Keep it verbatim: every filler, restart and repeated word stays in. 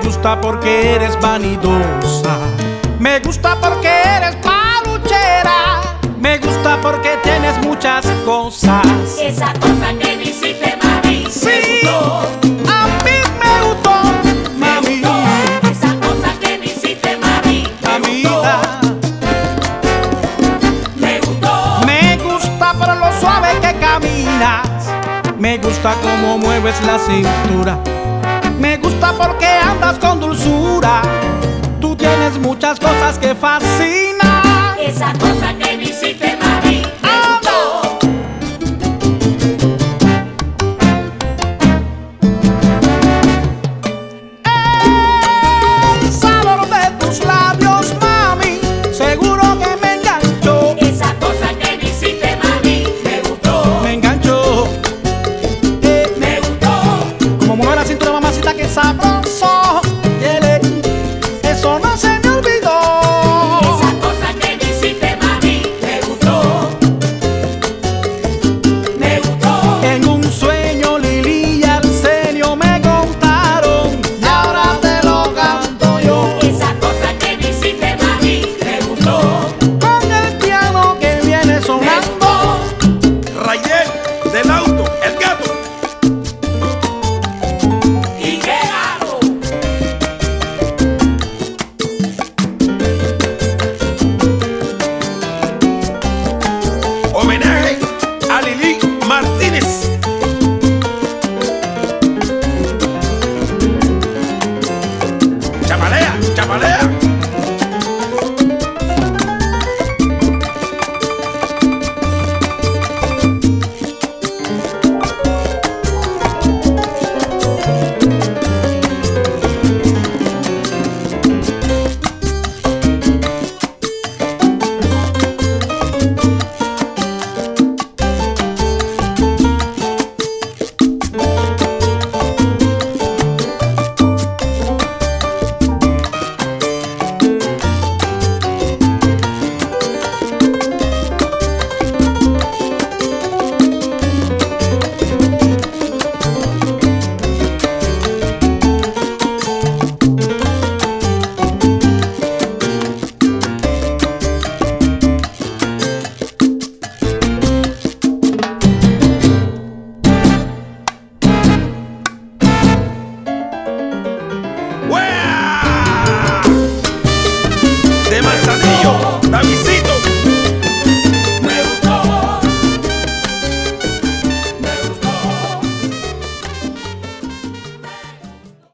gusta porque eres vanidosa. Me gusta porque eres paluchera. Me gusta porque tienes muchas cosas. Esa cosa que me hiciste, mami, Sí, me gustó. a mí me gustó, mami. Esa cosa que me hiciste, mami, me gustó. Mamita, Me gustó. me gusta por lo suave que caminas. Me gusta cómo mueves la cintura. Me gusta porque andas con dulzura. Tú tienes muchas cosas que fascinan. Esa cosa que me hiciste, mami, me gustó. El sabor de tus labios, mami, seguro que me enganchó. Esa cosa que me hiciste, mami, me gustó. Me enganchó. Me gustó. Como mueve la cintura, mamacita, que sabroso.